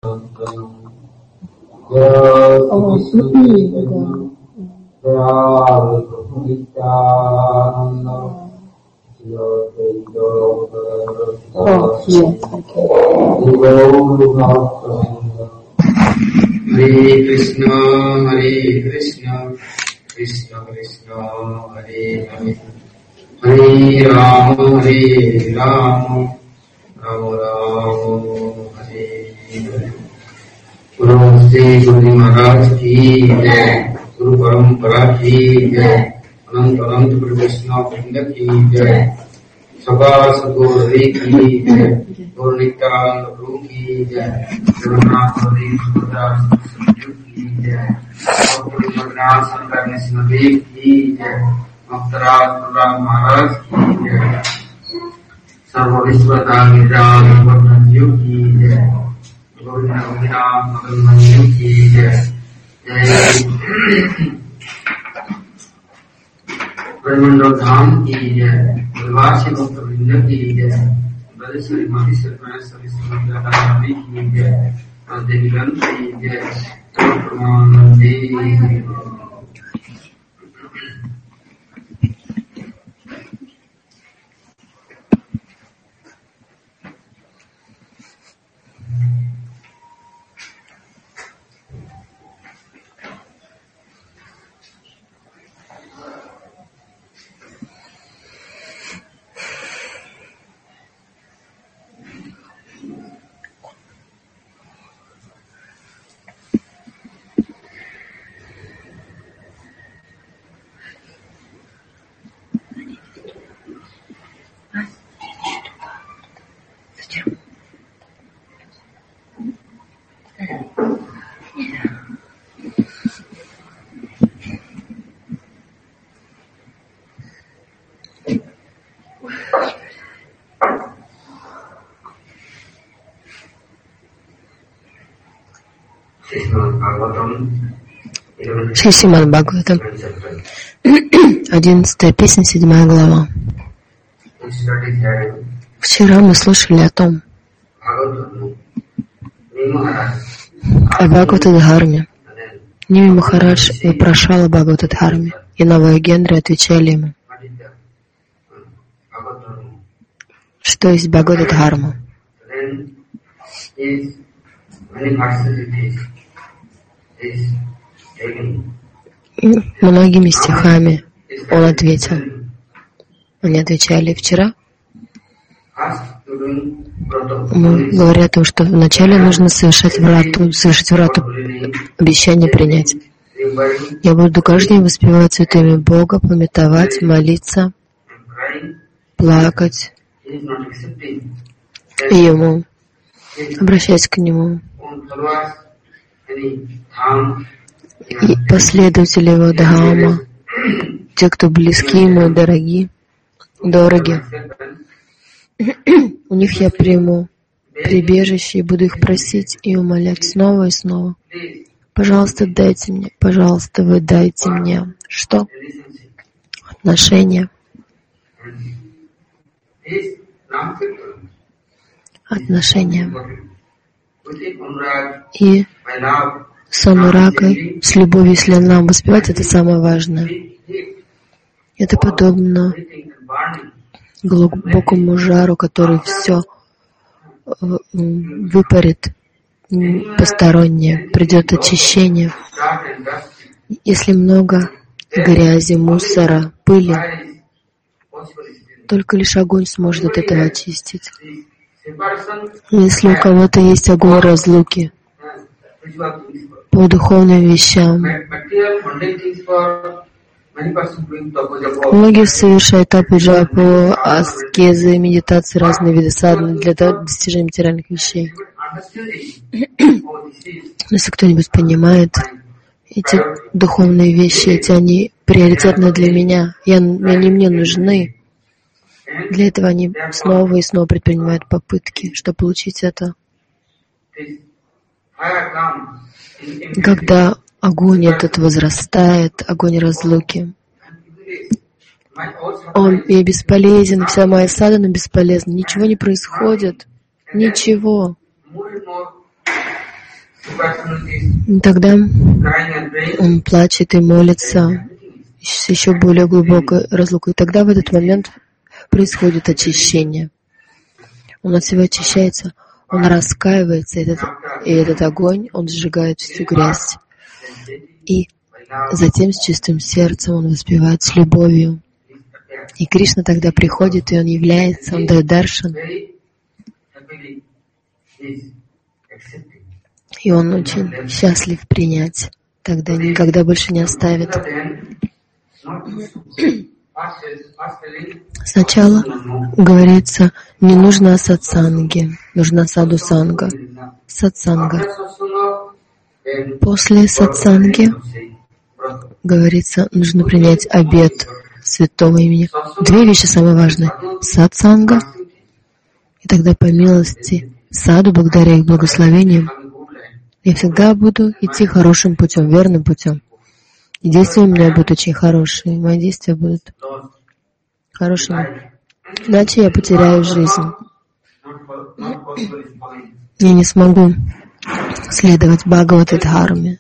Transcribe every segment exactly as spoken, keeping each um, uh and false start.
О, и, О, yes, Hare Krishna, Hare Krishna, Krishna Krishna, Hare Hare, Hare Rama, Hare Rama, Rama Rama, Hare Hare. Guru Sri Guru Maharaj ki jai, Guru Parampara ki jai, Anant Anant Guru Krishna Vrinda ki jai, Sabha Sadguru ki jai, Guru Nityananda Prabhu ki jai, Jagannath Hari Subhadra Sadguru ki jai, Guru Bhagwan Shankar Nismadev ki jai, Bhaktaraj Guru Maharaj ki jai, Sarva Vishwadhan Nidhan Bhaktanju ki jai, Guru Navina Madan Manju ki jai, Jai Brahmanda Dham ki jai, Vivasi Bhakta Vrinda ki jai, Bradeshwari Mati Sarvana Sarvasya Radharani ki jai, Devigan ki jai, Pramanandi. Шримад Бхагаватам, одиннадцатая песня, седьмая глава. Вчера мы слушали о том, о Бхагаватадхарме. Ними Махарадж вопрошал о Бхагаватадхарме, и Навагендры отвечали ему, что есть Бхагаватадхарма. Многими стихами он ответил. Они отвечали вчера. Мы говорим о том, что вначале нужно совершать врату, совершить врату, обещание принять. Я буду каждый день воспевать святое имя Бога, памятовать, молиться, плакать Ему, обращаясь к Нему. И последователи Его Дхамма, те, кто близки Ему, дороги, дороги, у них я приму прибежище и буду их просить и умолять снова и снова. Пожалуйста, дайте мне, пожалуйста, вы дайте мне. Что? Отношения. Отношения. И с анурагой, с любовью, если нам воспевать, это самое важное. Это подобно глубокому жару, который все выпарит постороннее, придет очищение. Если много грязи, мусора, пыли, только лишь огонь сможет от этого очистить. Если у кого-то есть огонь разлуки по духовным вещам, многие совершают тападжапу, аскезы, медитации, разные виды садханы для достижения материальных вещей. Если кто-нибудь понимает, эти духовные вещи, эти они приоритетны для меня, и они мне нужны, для этого они снова и снова предпринимают попытки, чтобы получить это. Когда огонь этот возрастает, огонь разлуки, он и бесполезен, вся моя садхана бесполезна, ничего не происходит, ничего. Тогда он плачет и молится с еще более глубокой разлукой. И тогда в этот момент происходит очищение. Он от всего очищается, он раскаивается, и этот, и этот огонь, он сжигает всю грязь. И затем с чистым сердцем он воспевает с любовью. И Кришна тогда приходит, и он является, он дает даршан. И он очень счастлив принять. Тогда никогда больше не оставит. Сначала говорится, не нужно сатсанги, нужна саду-санга. Сатсанга. После сатсанги, говорится, нужно принять обет святого имени. Две вещи самые важные. Сатсанга, и тогда по милости саду, благодаря их благословениям, я всегда буду идти хорошим путем, верным путем. И действия у меня будут очень хорошие, мои действия будут хорошими. Иначе я потеряю жизнь. Я не смогу следовать Бхагават-дхарме.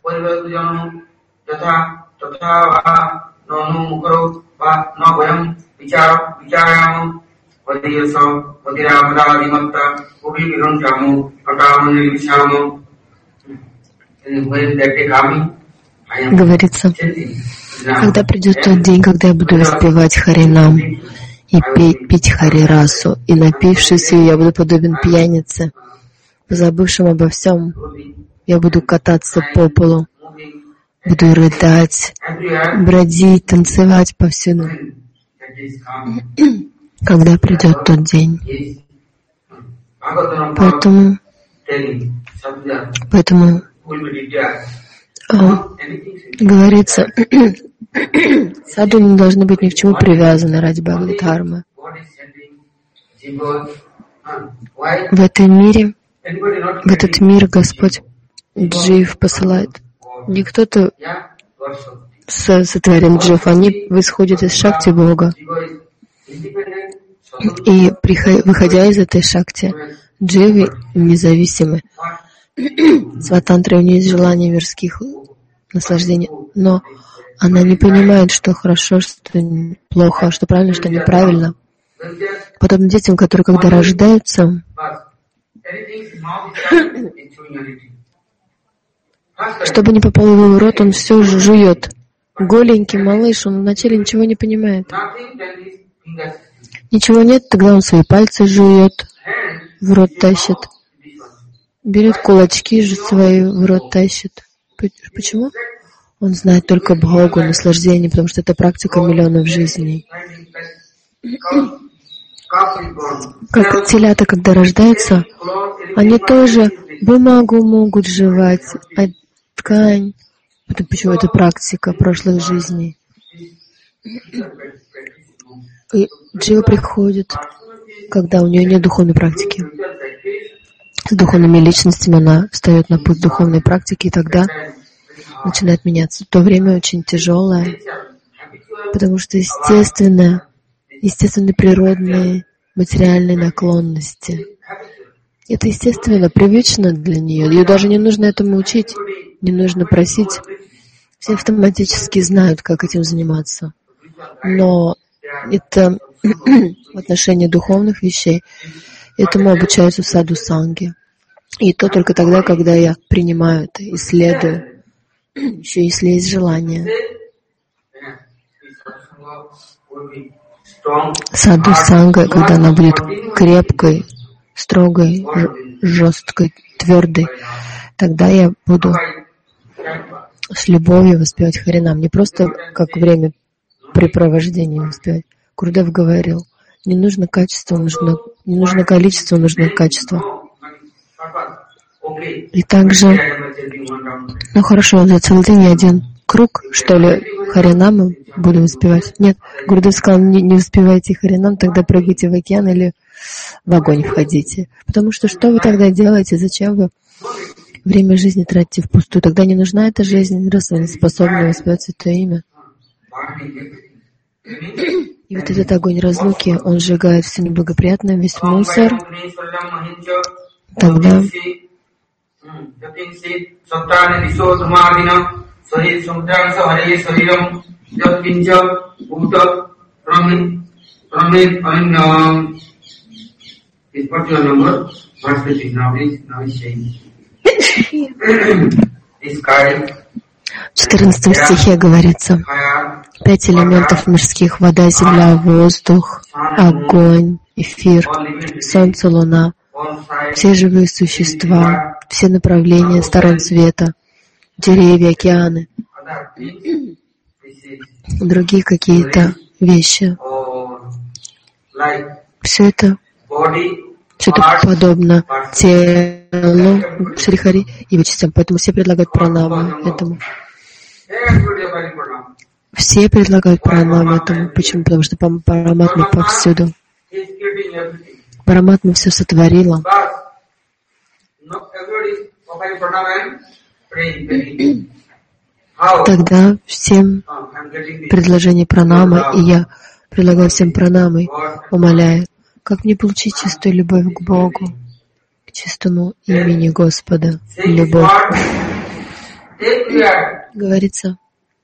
Говорится, когда придет тот день, когда я буду воспевать Харинам и петь, пить Харирасу, и напившись ее, я буду подобен пьянице, позабывшим обо всем, я буду кататься по полу, буду рыдать, бродить, танцевать повсюду. Когда придет тот день. Поэтому, поэтому а, говорится, саду не должны быть ни к чему привязаны ради Бхагават-дхармы. В этом мире, в этот мир Господь джив посылает. Не кто-то сотворил джив, они исходят из шакти Бога. И выходя из этой шакти, дживы независимы. Сватантра, у нее есть желание мирских наслаждений, но она не понимает, что хорошо, что плохо, что правильно, что неправильно. Подобно детям, которые, когда рождаются, чтобы не попал в его рот, он все жует. Голенький малыш, он вначале ничего не понимает. Ничего нет, тогда он свои пальцы жует, в рот тащит. Берет кулачки же свои, в рот тащит. Почему? Он знает только Бхогу, наслаждение, потому что это практика миллионов жизней. Как телята, когда рождаются, они тоже бумагу могут жевать, а ткань. Это почему это практика прошлых жизней. И джива приходит, когда у нее нет духовной практики. С духовными личностями она встает на путь духовной практики, и тогда начинает меняться. То время очень тяжелое, потому что естественно, естественно природные материальные наклонности. Это естественно, привычно для нее. Ее даже не нужно этому учить, не нужно просить. Все автоматически знают, как этим заниматься. Но это в отношении духовных вещей. Этому обучаются в саду-санге. И то только тогда, когда я принимаю это, исследую, еще если есть желание. Саду-санга, когда она будет крепкой, строгой, жесткой, твердой, тогда я буду с любовью воспевать Харинам. Не просто как время препровождения воспевать. Гурудев говорил, не нужно качество, нужно, не нужно количество, нужно качество. И также, ну хорошо, за целый день один круг, что ли, Харинамы буду воспевать. Нет, Гурудев сказал, не, не воспевайте Харинам, тогда прыгайте в океан или в огонь входите. Потому что что вы тогда делаете, зачем вы время жизни тратите впустую? Тогда не нужна эта жизнь, раз вы не способны воспевать Святое Имя. И вот этот огонь разлуки, он сжигает все неблагоприятное, весь мусор. Тогда This particular number, what which is now is now is saying. This sky. В четырнадцатом стихе говорится: пять элементов мирских — вода, земля, воздух, огонь, эфир, солнце, луна, все живые существа, все направления сторон света, деревья, океаны, другие какие-то вещи. Все это, все это подобно телу Шри-Хари и частям, поэтому все предлагают пранаму этому. Все предлагают пранаму этому. Почему? Потому что Параматма повсюду. Параматма все сотворила. Тогда всем предложение пранамы, и я предлагаю всем пранамой, умоляя, как мне получить чистую любовь к Богу, к чистому имени Господа, любовь. Говорится,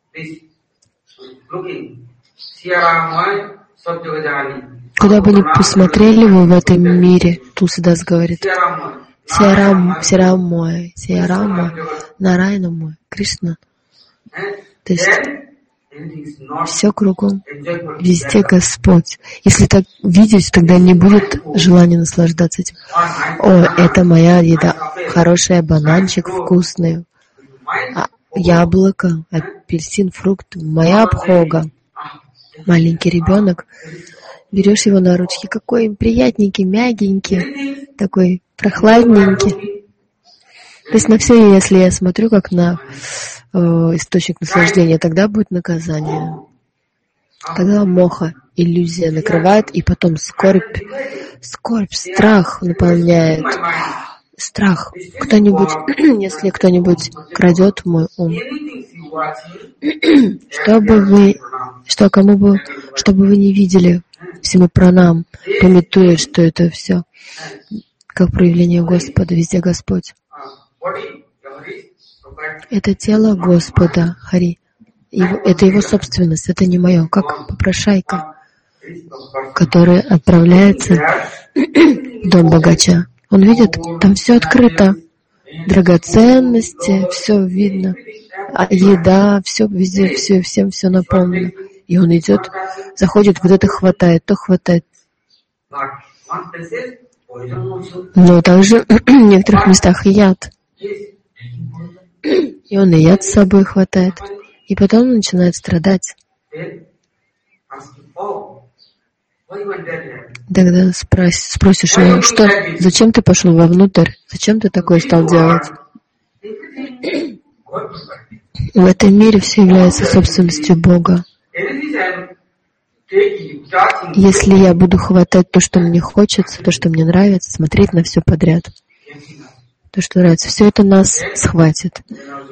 куда бы ни посмотрели вы в этом мире, Тулсидас говорит, Сиарам, Сиарам мой, Сиарам мой, Нарайна мой, Кришна. То есть все кругом, везде Господь. Если так видеть, тогда не будет желания наслаждаться этим. О, это моя еда, хорошая, бананчик вкусный, а, яблоко, апельсин, фрукт, моя обхога. Маленький ребенок, берешь его на ручки, какой приятненький, мягенький, такой прохладненький. То есть на все, если я смотрю как на э, источник наслаждения, тогда будет наказание. Тогда моха, иллюзия накрывает, и потом скорбь, скорбь, страх наполняет. Страх. Кто-нибудь, если кто-нибудь крадет мой ум, чтобы вы, что кому бы, чтобы вы не видели всему пранам, памятуя, что это все как проявление Господа, везде Господь. Это тело Господа, Хари. Его, это его собственность, это не мое, как попрошайка, который отправляется в дом богача. Он видит, там все открыто, драгоценности, все видно, а еда, все везде, все, всем все наполнено. И он идет, заходит, вот это хватает, то хватает. Но также в некоторых местах и яд. И он и яд с собой хватает. И потом он начинает страдать. Тогда спрос, спросишь его, что, зачем ты пошел вовнутрь? Зачем ты такое стал делать? В этом мире все является собственностью Бога. Если я буду хватать то, что мне хочется, то, что мне нравится, смотреть на все подряд, то, что нравится, все это нас схватит.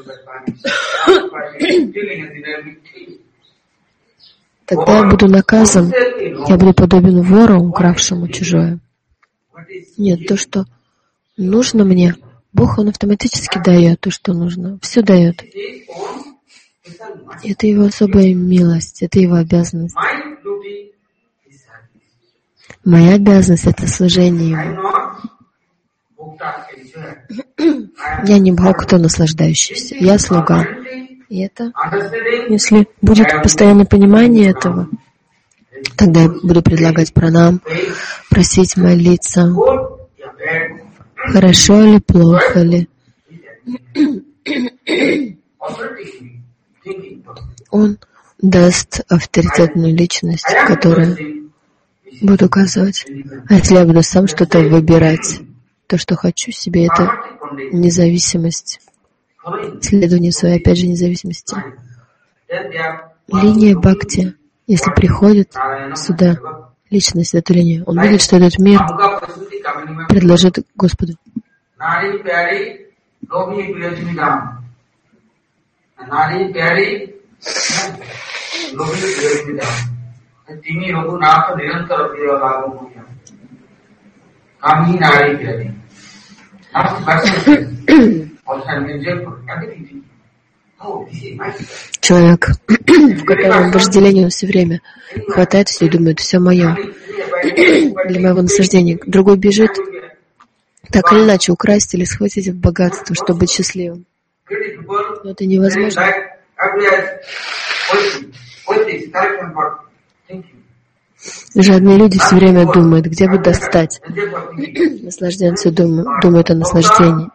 Тогда я буду наказан, я буду подобен вору, укравшему чужое. Нет, то, что нужно мне, Бог, Он автоматически дает то, что нужно. Все дает. Это Его особая милость, это Его обязанность. Моя обязанность — это служение Ему. Я не Бхакта, наслаждающийся. Я слуга. И это, если будет постоянное понимание этого, тогда я буду предлагать пранам, просить молиться, хорошо или плохо ли. Он даст авторитетную личность, которая будет указывать. А если я буду сам что-то выбирать, то, что хочу себе, это независимость. Следование своей, опять же, независимости. Линия бхакти, если приходит сюда личность, эту линию, он видит, что этот мир предложит Господу. Человек, в котором вожделение он все время хватает все и думает, все мое, для моего наслаждения. Другой бежит, так или иначе, украсть или схватить в богатство, чтобы быть счастливым. Но это невозможно. Жадные люди все время думают, где бы достать. Наслажденцы думают, думают о наслаждении.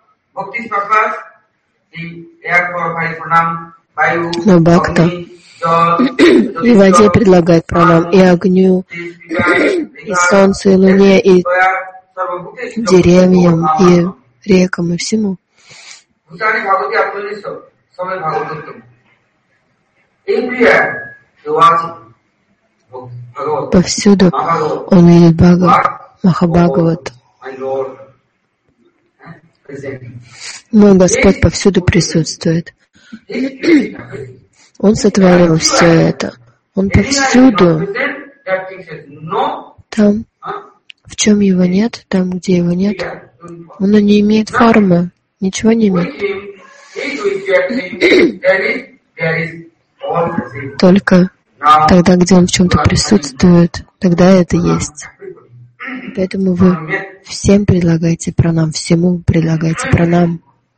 Но бхакта и воде предлагает пранам, и огню, и солнцу, и луне, и деревьям, и рекам, и всему. Повсюду он видит Бхагават, Махабхагават. Мой Господь повсюду присутствует. Он сотворил все это. Он повсюду. Там, в чем его нет, там, где его нет, он не имеет формы, ничего не имеет. Только тогда, где он в чем-то присутствует, тогда это есть. Поэтому вы всем предлагаете пранам, всему предлагаете пранам.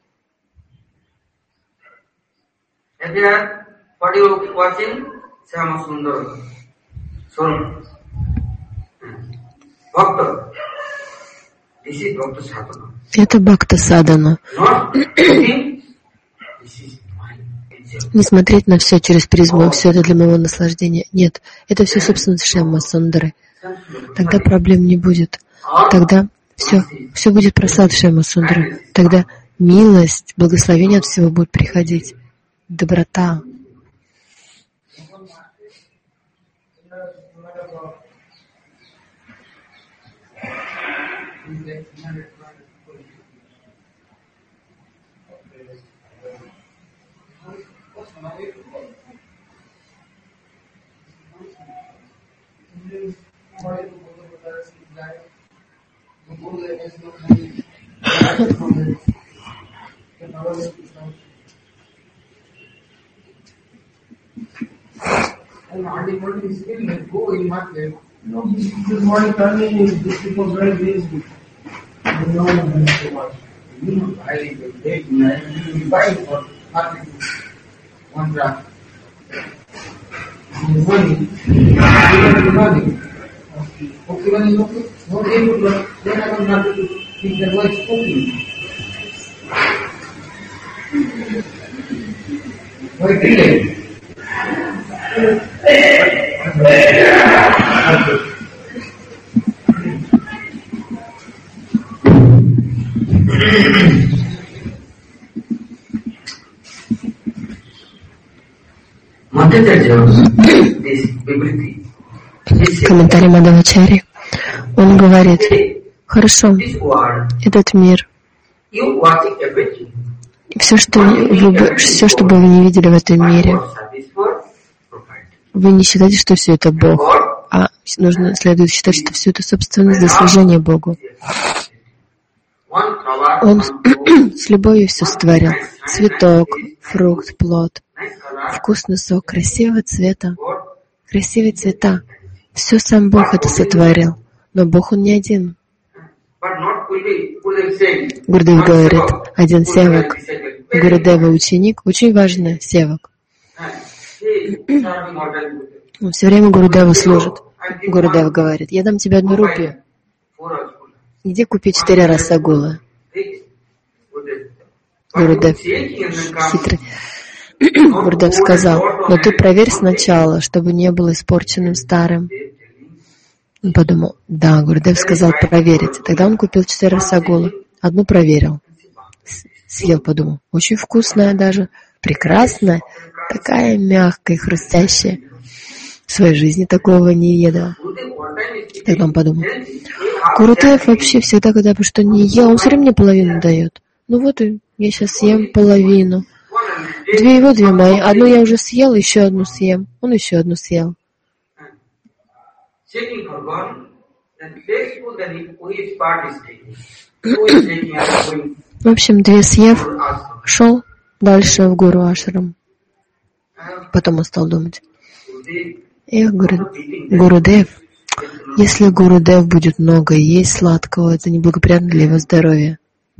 Это бхакта садхана. Не смотреть на все через призму, все это для моего наслаждения. Нет, это все, собственно, Шьяма Сундары. Тогда проблем не будет. Тогда все, все будет просад Шьяма Сундары. Тогда милость, благословение от всего будет приходить. Доброта. No, this is morning coming, this people very busy. You know, so much. You know, I take you buy for nothing. One draft. Money. You don't money. Okay, money, okay. No, they would not. Then I don't have to think that what's cooking. Why delay? Комментарий Мадхавачарьи. Он говорит, хорошо, этот мир, все, что вы, все, что бы вы не видели в этом мире, вы не считаете, что все это Бог, а нужно, следует считать, что все это собственность для служения Богу. Он с любовью все сотворил. Цветок, фрукт, плод, вкусный сок, красивого цвета, красивые цвета. Все сам Бог это сотворил. Но Бог он не один. Гурдев говорит, один севак. Гурудева ученик, очень важный севак. Он все время Гурудеву служит. Гурудев говорит, я дам тебе одну рупию. Где купить четыре расагулы? Гурудев хитрый. Гурудев сказал, но ты проверь сначала, чтобы не было испорченным старым. Он подумал, да, Гурудев сказал проверить. Тогда он купил четыре расагулы. Одну проверил. Съел, подумал, очень вкусная даже, прекрасная, такая мягкая и хрустящая. В своей жизни такого не ел. Тогда он подумал, Гурудев вообще всегда, когда бы что не ел, он все время мне половину дает. Ну вот и я сейчас съем половину. Две его, две мои. Одну я уже съел, еще одну съем. Он еще одну съел. В общем, Двесьев шел дальше в Гуру Ашрам. Потом он стал думать: эх, Гуру, Гурудев, если Гурудев будет много есть сладкого, это неблагоприятно для его здоровья.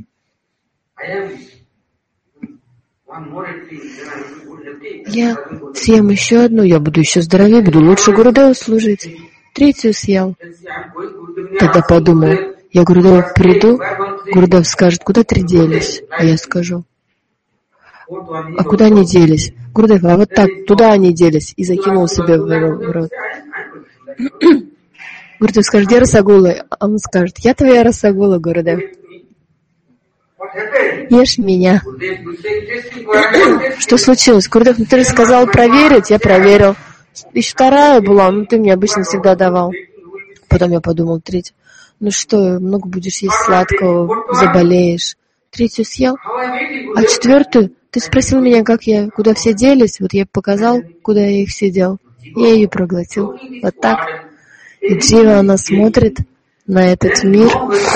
Я съем еще одну, я буду еще здоровее, буду лучше Гурудеву служить. Третью съел. Тогда подумал: я Гурудеву приду, Гурудев скажет: куда три делись? А я скажу: а куда они делись? Гурудев, а вот так, туда они делись. И закинул себе в рот. Гурудев скажет: где Расагула? А он скажет: я твоя Расагула, Гурудев. Ешь меня. Что случилось? Гурудев, ну ты сказал проверить, я проверил. Еще вторая была, ну ты мне обычно всегда давал. Потом я подумал: третья. Ну что, много будешь есть сладкого, заболеешь. Третью съел. А четвертую, ты спросил меня, как я, куда все делись. Вот я показал, куда я их все дел. Я ее проглотил. Вот так. И Джива, она смотрит на этот мир.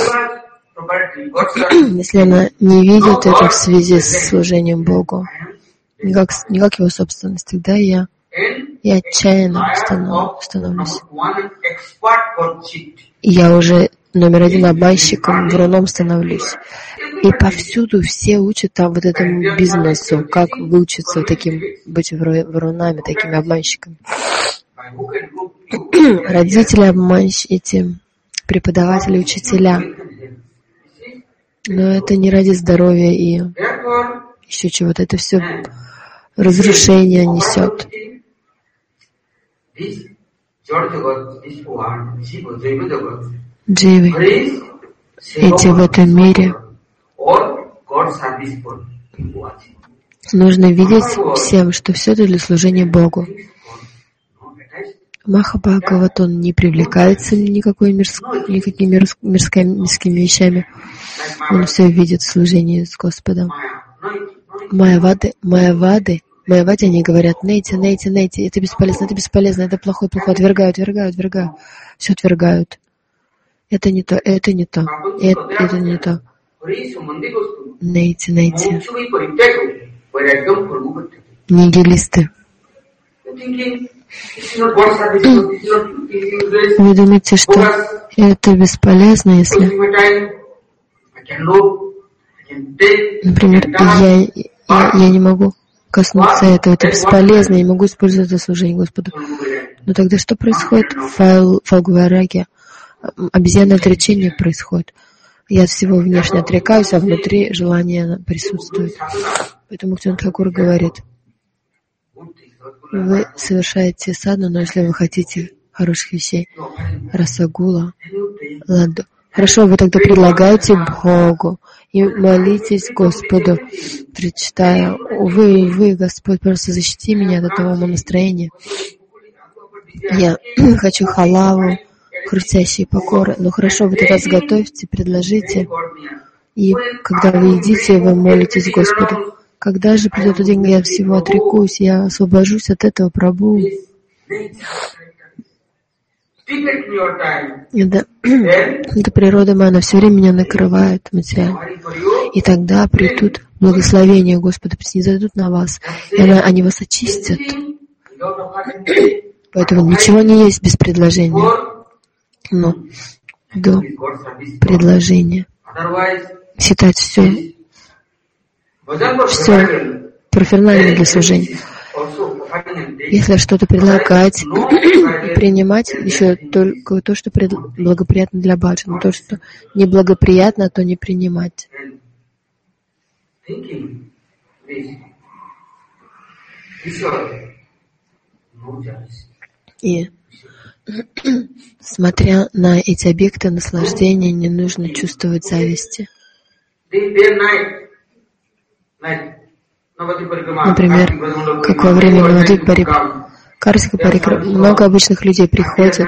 Если она не видит это в связи с служением Богу, не как, не как его собственность, тогда я, я отчаянно становлюсь. И я уже номер один обманщиком, вруном становлюсь. И повсюду все учат там вот этому бизнесу, как выучиться таким, быть врунами, такими обманщиками. Родители обманщики, преподаватели, учителя. Но это не ради здоровья и еще чего-то. Это все разрушение несет. Дживы, эти в этом мире, нужно видеть всем, что все это для служения Богу. Махабхагават, он не привлекается никакой мирск, никакими мирск, мирскими, мирскими вещами. Он все видит в служении с Господом. Майявады, Майявады, Майявади, они говорят: нейти, нейти, нейти, это бесполезно, это бесполезно, это плохое, плохое, отвергают, отвергают, отвергают. Все отвергают. Это не то, это не то, это, это не то. Нейти, нейти. Нигилисты. Вы думаете, что это бесполезно, если, например, я, я, я не могу коснуться этого, это бесполезно, я не могу использовать это служение Господу. Но тогда что происходит? Фал, фалгвараги, обезьянное отречение происходит. Я от всего внешне отрекаюсь, а внутри желание присутствует. Поэтому Бхактивинода Тхакур говорит: вы совершаете садхану, но если вы хотите хороших вещей, расагула, ладу. Хорошо, вы тогда предлагаете Богу и молитесь Господу, причитая: увы, увы, Господь, просто защити меня от этого настроения. Я хочу халаву, хрустящие покоры. Ну хорошо, вы тогда сготовьте, предложите, и когда вы едите, вы молитесь Господу. Когда же придет тот день, я всего отрекусь, я освобожусь от этого Прабху. Это, это природа моя, она все время меня накрывает материально. И тогда придут благословения Господа, снизойдут на вас, и она, они вас очистят. Поэтому ничего не есть без предложения. Но до предложения считать все Все профессионально для служения. Если что-то предлагать и принимать, еще только то, что пред... благоприятно для баджана, то, что неблагоприятно, то не принимать. И смотря на эти объекты наслаждения, не нужно чувствовать зависти. Например, как во время Навадвип Парикрам, Карсика Парикрам, много обычных людей приходят,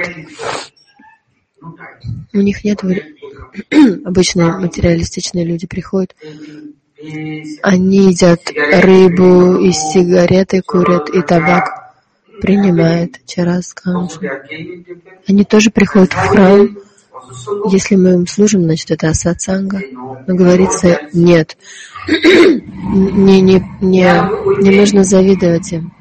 у них нет времени. Обычные материалистичные люди приходят, они едят рыбу, и сигареты курят, и табак принимают. Чарас, канша. Они тоже приходят в храм, Если мы им служим, значит, это асатсанга. Но говорится, нет, не, не, не, не нужно завидовать им.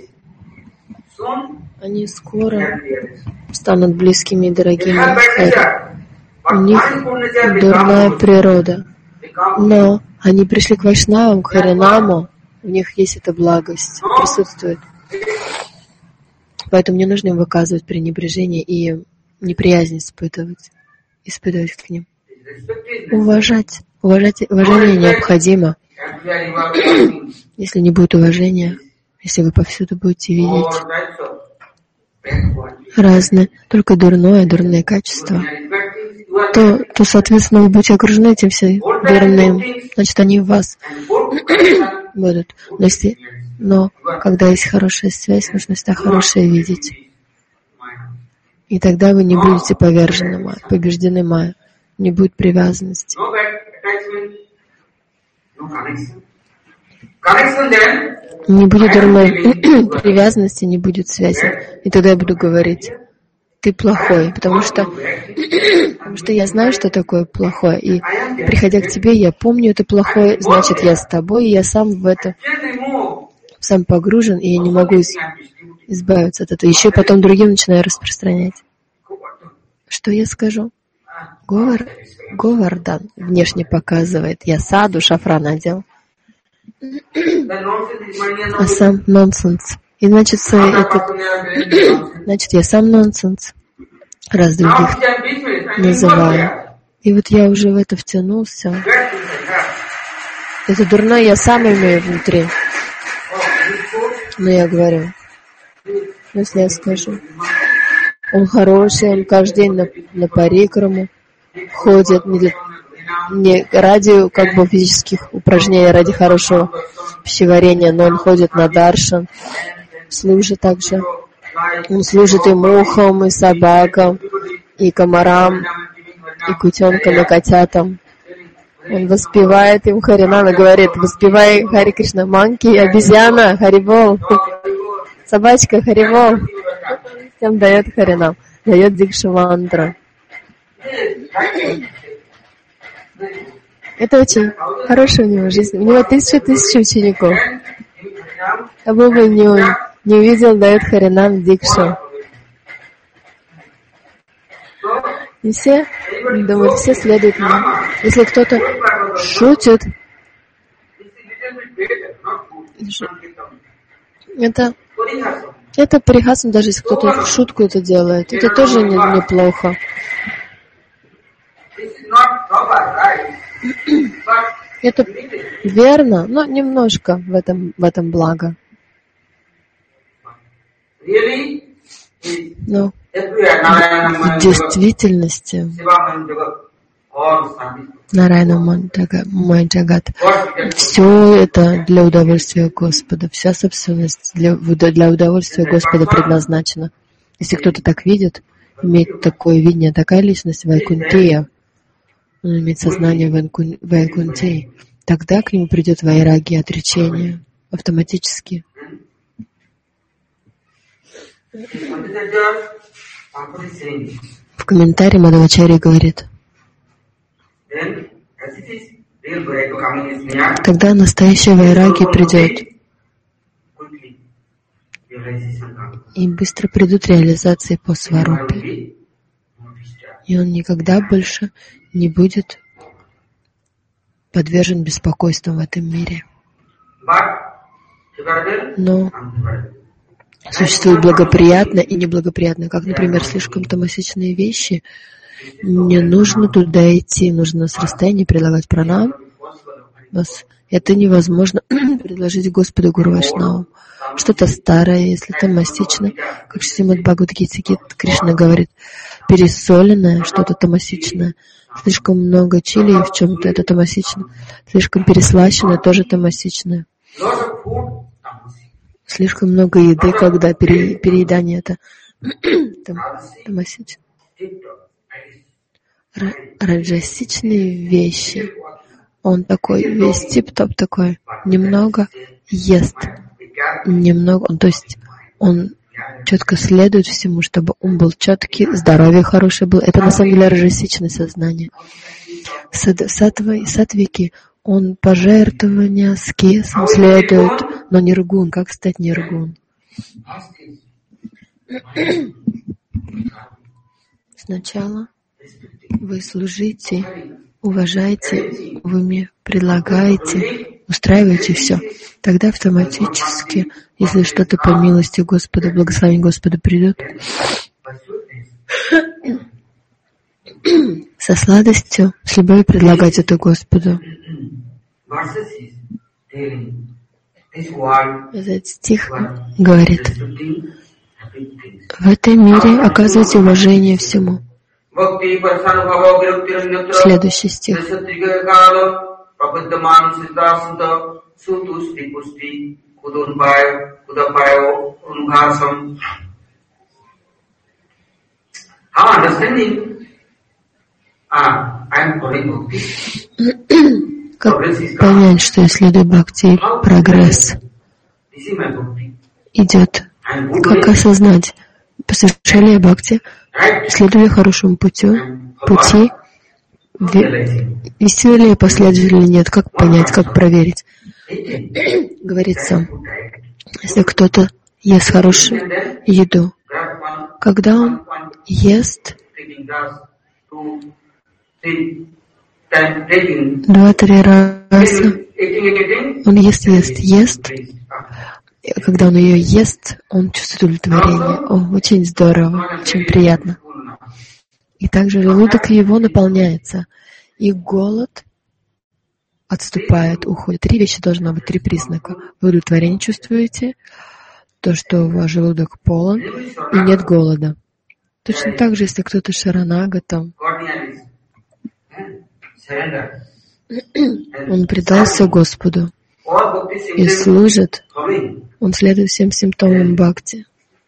Они скоро станут близкими и дорогими. У них дурная природа. Но они пришли к вайшнавам, к Харинаму, у них есть эта благость, присутствует. Поэтому не нужно им выказывать пренебрежение и неприязнь испытывать, испытывать к ним. Уважать. Уважать, уважение необходимо. Если не будет уважения, если вы повсюду будете видеть разные, только дурное, дурные качества, то, то, соответственно, вы будете окружены этим всем дурным. Значит, они в вас будут. Но, если, но когда есть хорошая связь, нужно всегда хорошее видеть. И тогда вы не будете повержены майя, побеждены майя. Не будет привязанности. Не будет дурной привязанности, не будет связи. И тогда я буду говорить, ты плохой, потому что, потому что я знаю, что такое плохое. И приходя к тебе, я помню это плохое, значит, я с тобой, и я сам в это, сам погружен, и я не могу из, избавиться от этого. Еще потом другим начинаю распространять. Что я скажу? Говор, Говардан внешне показывает. Я саду, шафран одел. А сам нонсенс. И значит, этот, значит, я сам нонсенс, раз других называю. И вот я уже в это втянулся. Это дурное я сам имею внутри. Но я говорю, если я скажу, он хороший, он каждый день на, на парикраму ходит, не, для, не ради как бы физических упражнений, ради хорошего пищеварения, но он ходит на даршан, служит также. Он служит и мухам, и собакам, и комарам, и кутенкам, и котятам. Он воспевает им Харинам и говорит, воспевай Хари Кришна, манки, обезьяна, Харибол, собачка, Харибол. Всем дает Харинам, дает Дикша мантра. Это очень хорошая у него жизнь. У него тысяча тысяч учеников. А бы вы не, не увидел, дает Харинам Дикшу. И все, думают, все следуют ему. Если кто-то шутит, это, это парихасам, даже если кто-то в шутку это делает. Это тоже не, неплохо. Это верно, но немножко в этом, в этом благо. Но в действительности Нараяна Майджагат, все это для удовольствия Господа, вся собственность для, для удовольствия Господа предназначена. Если кто-то так видит, имеет такое видение, такая личность Вайкунтия, он имеет сознание Вайкунтии, тогда к нему придет вайраги, отречение, автоматически. В комментарии Мадхвачарья говорит, когда настоящая вайраги придет, и быстро придут реализации по сварупе, и он никогда больше не будет подвержен беспокойствам в этом мире. Но существует благоприятно и неблагоприятно. Как, например, слишком тамасичные вещи. Не нужно туда идти, нужно с расстояния предлагать пранам. Это невозможно предложить Господу Гуру Вайшнаву. Что-то старое, если тамасично, как Шримад Бхагавад-гите Кришна говорит, пересоленное, что-то тамасичное. Слишком много чили в чем-то, это тамасично. Слишком переслащенное, тоже тамасичное. Слишком много еды, когда пере, переедание это там, тамасично. Раджасичные вещи. Он такой, весь тип-топ такой, немного ест. Немного, он, то есть он четко следует всему, чтобы ум был четкий, здоровье хорошее было. Это на самом деле раджасичное сознание. Сатва, сатвики, он пожертвования, скесом следует, но ниргун. Как стать ниргун? Сначала вы служите, уважаете, вы мне предлагаете, устраиваете все. Тогда автоматически, если что-то по милости Господа, благословение Господа придет, со сладостью, с любовью предлагать это Господу. Этот стих говорит: в этом мире оказывайте уважение всему. Следующий стих. Как понять, что я следую бхакти, прогресс идет? Как осознать? Совершали я бхакти, следую хорошему путю, пути, истинно ли я последователь или нет? Как понять, как проверить? Говорится, если кто-то ест хорошую еду, когда он ест два-три раза, он ест, ест, ест, когда он ее ест, он чувствует удовлетворение. О, очень здорово, очень приятно. И также желудок его наполняется, и голод отступает, уходит. Три вещи должно быть, три признака. Вы удовлетворение чувствуете, то, что у вас желудок полон, и нет голода. Точно так же, если кто-то шаранага, там, он предался Господу и служит, он следует всем симптомам бхакти.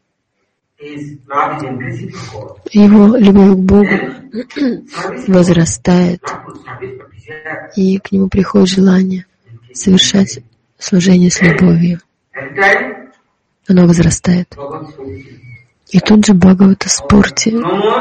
Его любовь к Богу возрастает, и к нему приходит желание совершать служение с любовью. Оно возрастает. И тут же Бхагавата Спурти.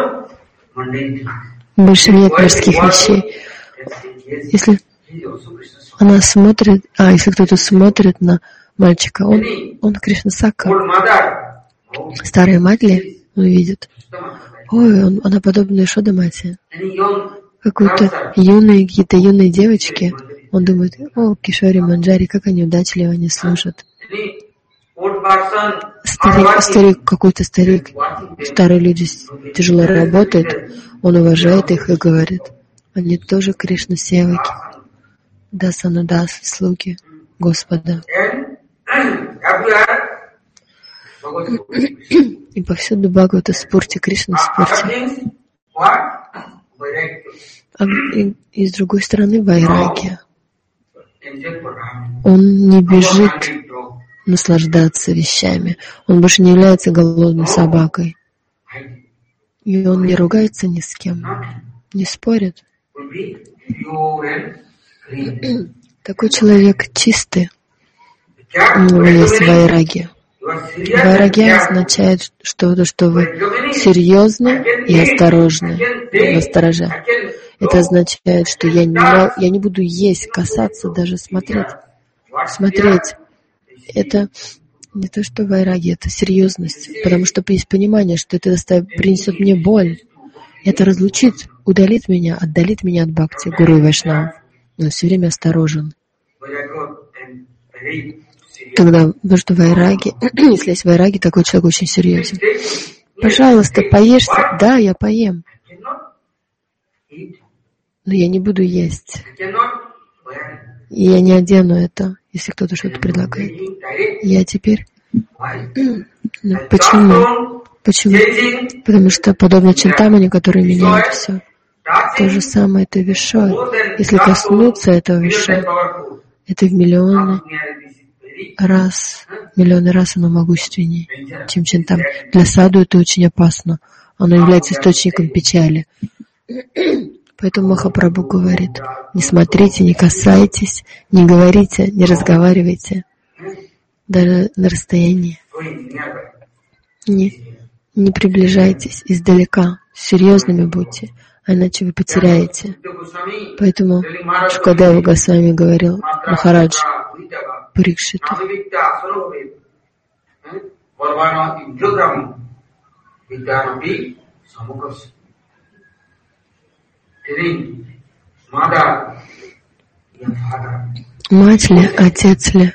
Больше нет мирских вещей. Если она смотрит, а если кто-то смотрит на мальчика, он, он Кришна Сакха. Старая мать ли он видит? Ой, он, она подобна Ишода Мати. Какой-то юные, какие-то юные девочки. Он думает: о, Кишори Манджари, как они удачливо, они служат. Старик, старик, какой-то старик, старые люди тяжело работают, он уважает их и говорит: они тоже Кришна севаки, дасанудас, слуги Господа. И повсюду Бхагавата Спурти, Кришна Спурти. А и, и с другой стороны вайрагия. Он не бежит наслаждаться вещами. Он больше не является голодной собакой. И он не ругается ни с кем, не спорит. Такой человек чистый. У него есть вайрагия. Вайрагия означает, что, что вы серьезны и осторожны, настороже. Это означает, что я не, я не буду есть, касаться, даже смотреть. Смотреть. Это не то, что вайраги, это серьезность. Потому что есть понимание, что это принесет мне боль. Это разлучит, удалит меня, отдалит меня от бхакти, гуру и вайшнава. Но все время осторожен. Тогда, потому что вайраги, если есть вайраги, такой человек очень серьезен. Пожалуйста, поешьте. Да, я поем. Но я не буду есть. И я не одену это, если кто-то что-то предлагает. Я теперь... Ну, почему? Почему? Потому что подобно Чинтамани, которые меняют все. То же самое это вишой. Если коснуться этого вишой, это в миллионы раз, миллионы раз оно могущественнее, чем Чинтамани. Для саду это очень опасно. Оно является источником печали. Поэтому Махапрабху говорит: не смотрите, не касайтесь, не говорите, не разговаривайте, даже на расстоянии. Не, не приближайтесь издалека, серьезными будьте, иначе вы потеряете. Поэтому Шукадева Госвами говорил Махарадж Парикшиту: мать ли, отец ли?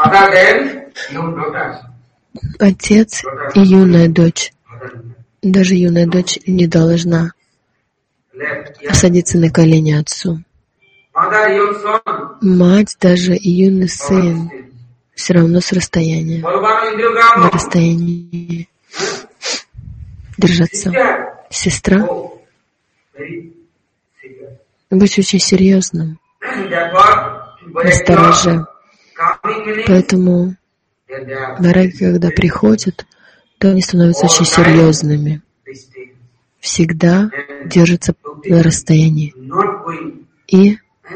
Отец и юная дочь. Даже юная дочь не должна садиться на колени отцу. Мать, даже и юный сын, все равно с расстояния, на расстоянии держаться. Сестра, быть очень серьезным, настороже. Поэтому враги, когда приходят, то они становятся очень серьезными. Всегда держатся на расстоянии. И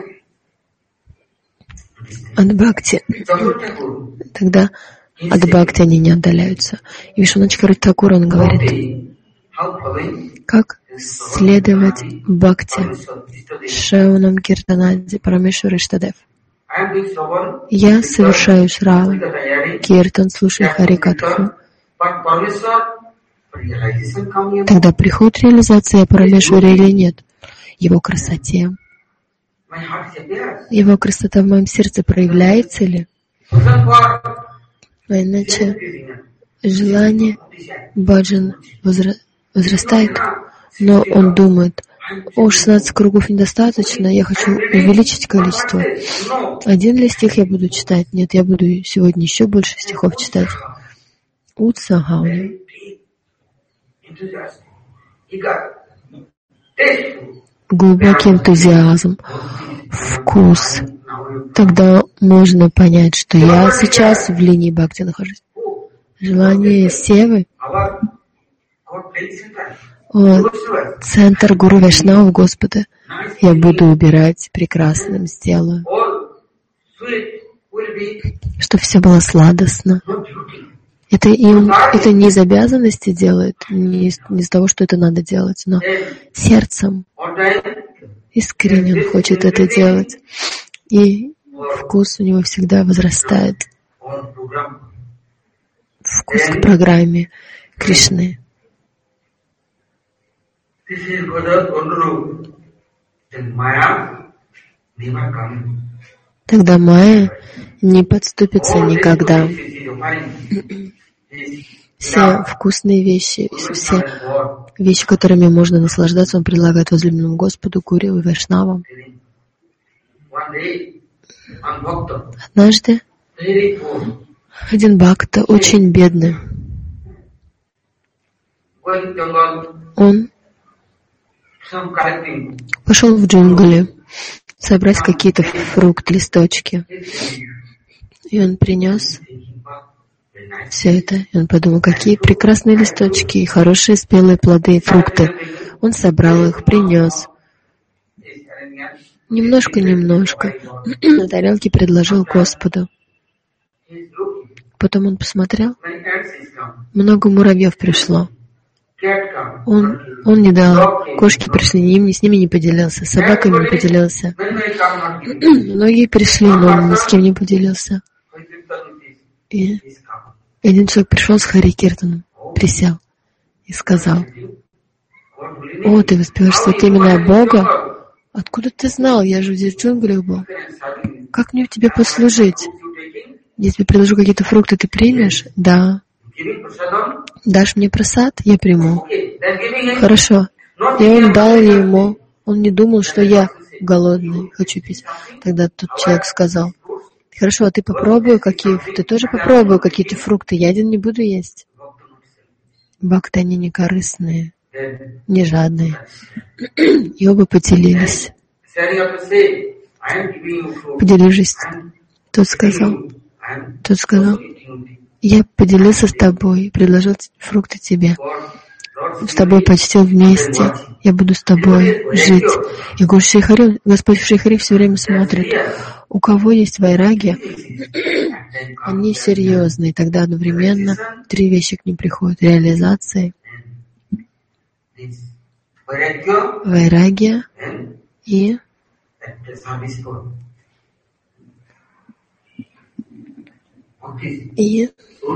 от бхакти, тогда от бхакти они не отдаляются. И Вишванатха Такур, он говорит, как следовать бхакти Шраванам Киртанади Парамешвара Иштадев. Я совершаю Шраван, Киртан, слушаю Харикатху. Тогда приходит реализация Парамешвара или нет? Его красоте. Его красота в моем сердце проявляется ли? А иначе желание баджан возра... возрастает, но он думает: о, шестнадцать кругов недостаточно, я хочу увеличить количество. Один ли стих я буду читать? Нет, я буду сегодня еще больше стихов читать. Утсахауни. Глубокий энтузиазм, вкус. Тогда можно понять, что я сейчас в линии бхакти нахожусь. Желание севы. О, центр Гуру Вайшнава Господа. Я буду убирать, прекрасным сделаю. Чтобы все было сладостно. Это, и он, это не из обязанности делает, не из, не из того, что это надо делать, но сердцем искренне он хочет это делать. И вкус у него всегда возрастает. Вкус к программе Кришны. Тогда майя не подступится никогда. Все вкусные вещи, все вещи, которыми можно наслаждаться, он предлагает возлюбленному Господу, Гуру и Вайшнавам. Однажды один бхакта, очень бедный, он пошел в джунгли собрать какие-то фрукты, листочки. И он принес все это. И он подумал, какие прекрасные листочки, хорошие спелые плоды, фрукты. Он собрал их, принес. Немножко-немножко на тарелке предложил Господу. Потом он посмотрел, много муравьев пришло. Он, он не дал. Кошки пришли, ни, с ними не поделился, с собаками не поделился. Многие пришли, но он ни с кем не поделился. И один человек пришел с Хари Киртаном, присел и сказал: «О, ты воспеваешь святые имена Бога? Откуда ты знал? Я же здесь в джунглях был. Как мне тебе послужить? Я тебе предложу какие-то фрукты, ты примешь?» «Да». «Дашь мне прасад? Я приму». «Хорошо». И он дал ему. Он не думал, что я голодный, хочу пить. Тогда тот человек сказал: «Хорошо, а ты попробуй, какие, ты тоже попробуй какие-то фрукты, я один не буду есть». Бхакты, они не корыстные, не жадные. И оба поделились. Поделившись, тот сказал, тот сказал: «Я поделился с тобой, предложил фрукты тебе. с тобой почтил вместе, я буду с тобой жить. И говорю, Шрихари, Господь в Шрихари все время смотрит, у кого есть вайраги, они серьезные, тогда одновременно три вещи к ним приходят: реализация, вайрагия и и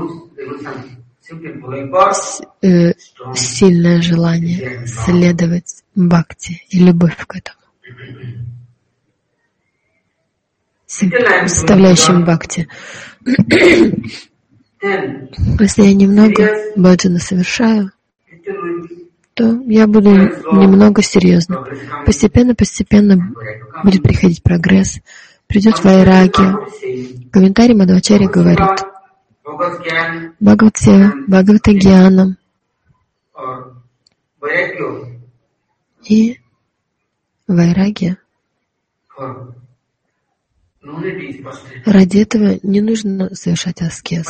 с, э, сильное желание следовать бхакти и любовь к этому, составляющим бхакти. Если я немного баджана совершаю, то я буду немного серьезным. Постепенно, постепенно будет приходить прогресс, придет вайраги. Комментарий Мадхвачарья говорит: Бхагават-сева, Бхагавата-гьянам и вайрагия. Ради этого не нужно совершать аскез.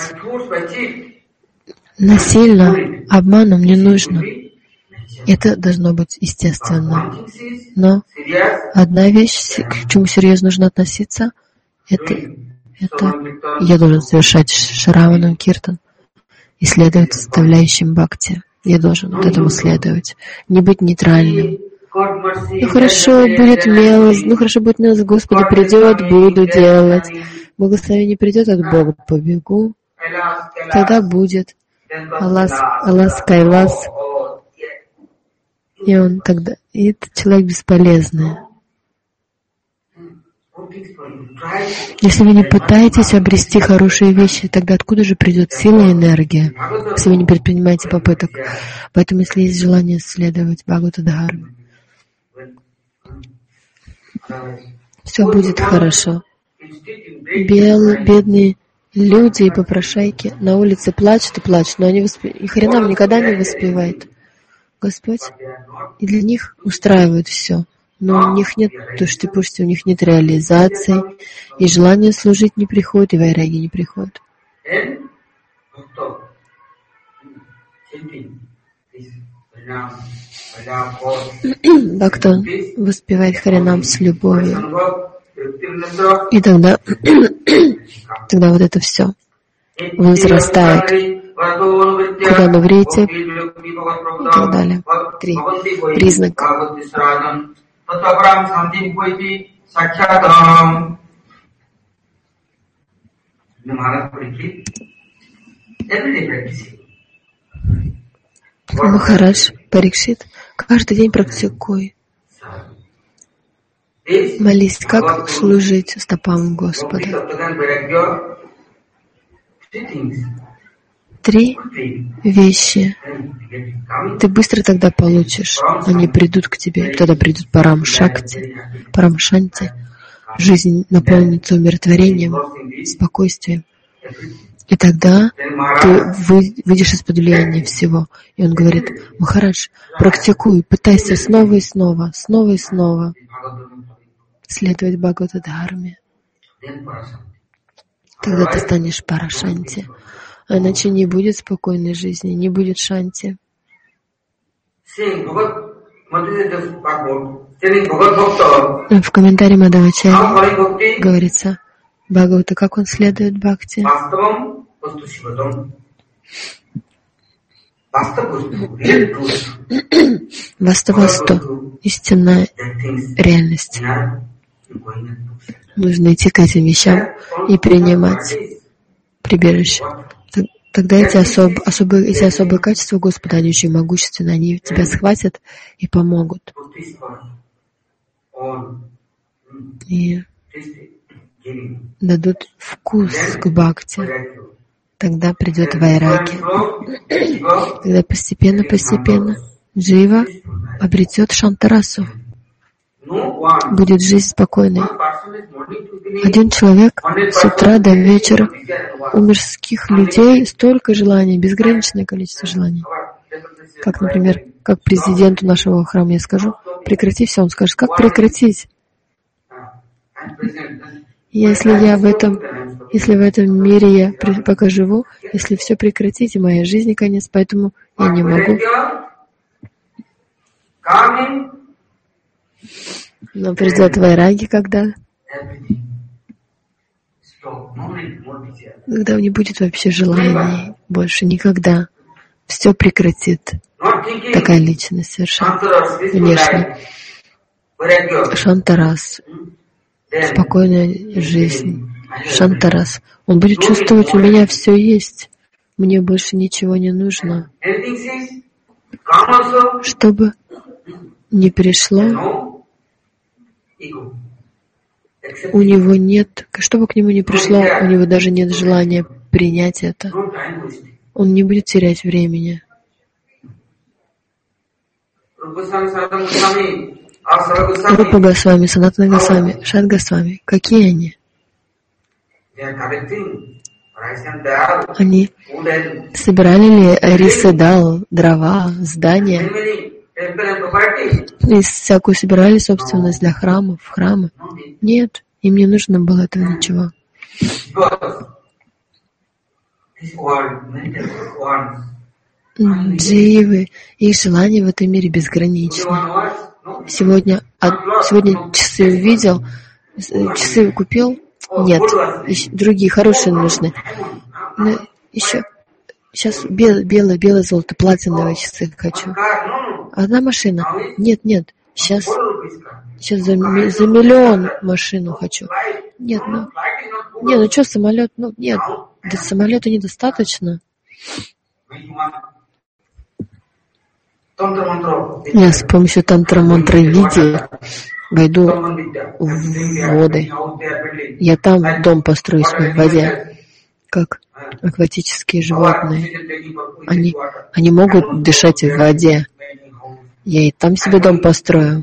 Насильно, обманом не нужно. Это должно быть естественно. Но одна вещь, к чему серьезно нужно относиться, это, это я должен совершать Шраванам Киртан и следовать составляющим бхакти. Я должен вот этому следовать. Не быть нейтральным. Ну хорошо, будет милость, ну хорошо, будет милость, Господи придет, буду делать. Благословение придет от Бога, побегу. Тогда будет. Аллас, Аллас, Кайлас. И он тогда, и этот человек бесполезный. Если вы не пытаетесь обрести хорошие вещи, тогда откуда же придет сила и энергия, если вы не предпринимаете попыток? Поэтому, если есть желание следовать Бхагавата-дхарме, все будет хорошо. Белые, бедные люди и попрошайки на улице плачут и плачут, но они восп... и Харинам никогда не воспевает. Господь, и для них устраивает все. Но у них нет тушти-пушти, у них нет реализации, и желание служить не приходит, и вайраги не приходит. Бхактан воспевает Харинам с любовью. И тогда, тогда вот это все возрастает. Когда мы в рейте и так далее. Три признака. Махарадж Парикшит, каждый день практикуй. Молись, как служить стопам Господа. Три вещи ты быстро тогда получишь. Они придут к тебе. Тогда придут Парам Шакти, Парам Шанти. Жизнь наполнится умиротворением, спокойствием. И тогда ты выйдешь из-под влияния всего. И он говорит: Махарадж, практикуй, пытайся снова и снова, снова и снова следовать Бхагавата-дхарме. Тогда ты станешь Парашанти. А иначе не будет спокойной жизни, не будет шанти. В комментарии Мадхвачарьи говорится: Бхагавата, как он следует бхакти? Вастава-сто, истинная реальность. Нужно идти к этим вещам и принимать прибежище. Тогда эти, особ, особые, эти особые качества Господа, они очень могущественны, они тебя схватят и помогут. И дадут вкус к бхакти. Тогда придет вайраги. Тогда постепенно-постепенно джива обретет шантарасу. Будет жизнь спокойной. Один человек с утра до вечера, у мирских людей столько желаний, безграничное количество желаний. Как, например, как президенту нашего храма я скажу: прекрати все, он скажет: как прекратить? Если я в этом, если в этом мире я пока живу, если все прекратить, и моя жизнь конец, поэтому я не могу Но придет вайраги, когда? Когда не будет вообще желаний больше никогда. Все прекратит. Такая личность совершенно внешне. Шантарас. Спокойная жизнь. Шантарас. Он будет чувствовать, у меня все есть. Мне больше ничего не нужно. Чтобы не пришло, у него нет, что бы к нему ни пришло, у него даже нет желания принять это. Он не будет терять времени. Рупа Госвами, Санатана Госвами, Шат Госвами, какие они? Они собирали ли рисы, дал, дрова, здания? И всякую собирали собственность для храмов, храмы? Нет, им не нужно было этого ничего. Дживы, их желания в этом мире безграничны. Сегодня, а, сегодня часы увидел, часы купил? Нет, еще другие хорошие нужны. Но еще сейчас белое, белое, белое золото, платиновые часы хочу. Одна машина? Нет, нет. Сейчас, сейчас за, за миллион машину хочу. Нет, ну, нет, ну что самолет? Ну нет, до самолета недостаточно. Я с помощью тантра-мантры видео войду в воды. Я там дом построю в воде, как акватические животные. Они, они могут дышать в воде. Я и там себе дом построю.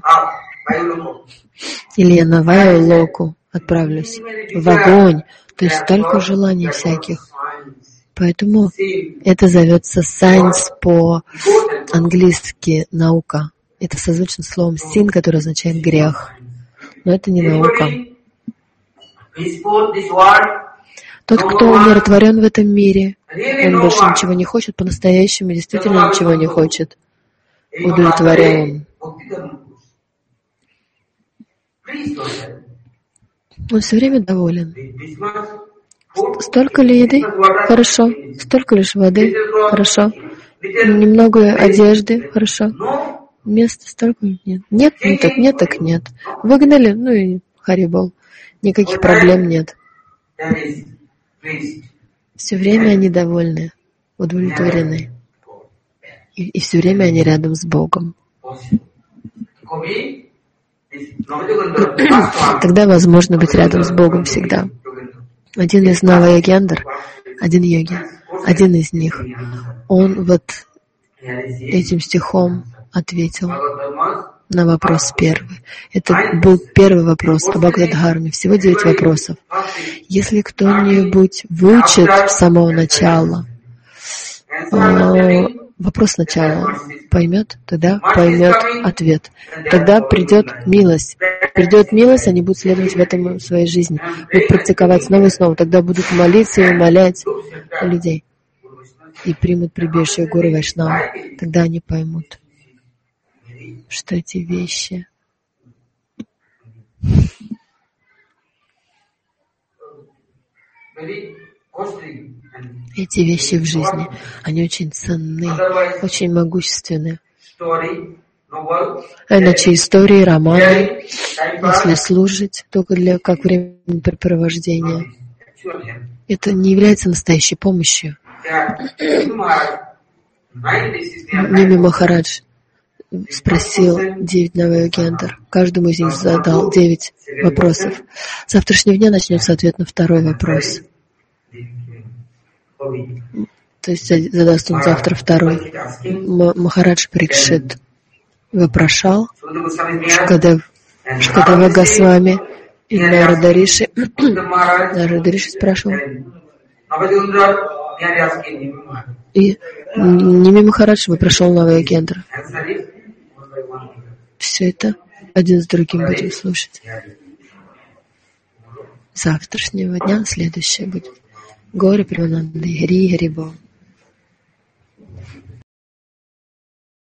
Или я на Ваю-Локу отправлюсь в огонь. То есть столько желаний всяких. Поэтому это зовется science по-английски наука. Это созвучно словом sin, которое означает грех. Но это не наука. Тот, кто умиротворен в этом мире, он больше ничего не хочет, по-настоящему действительно ничего не хочет. Удовлетворен. Он все время доволен. Столько ли еды? Хорошо. Столько лишь воды? Хорошо. Немного одежды? Хорошо. Места столько нет. Нет, ну так нет, так нет. Выгнали? Ну и харибол. Никаких проблем нет. Все время они довольны, удовлетворены. И, и все время они рядом с Богом. Тогда возможно быть рядом с Богом всегда. Один из Нава-Йогендр, один йоги, один из них, он вот этим стихом ответил на вопрос первый. Это был первый вопрос о Бхагавад-дхарме. Всего девять вопросов. Если кто-нибудь выучит с самого начала, вопрос сначала поймет, тогда поймет ответ. Тогда придет милость. Придет милость, они будут следовать в этом в своей жизни. Будут практиковать снова и снова. Тогда будут молиться и умолять людей. И примут прибежище Гуру Вайшнава. Тогда они поймут, что эти вещи эти вещи в жизни, они очень ценны, очень могущественны. Иначе истории, романы, если служить только для как времяпрепровождения, это не является настоящей помощью. Ними Махарадж спросил девять Нава-Йогендр. Каждому из них задал девять вопросов. С завтрашнего дня начнется ответ на второй вопрос. То есть задаст он завтра второй. Махарадж Парикшит вопрошал Шукадев, Шукадева Госвами и Нарада Риши. Нарада Риши спрашивал. И Ними Махарадж вопрошал Нава-Йогендра. Все это один с другим будем слушать. Завтрашнего дня следующее будет. Горе Привананды, Хри Харибо.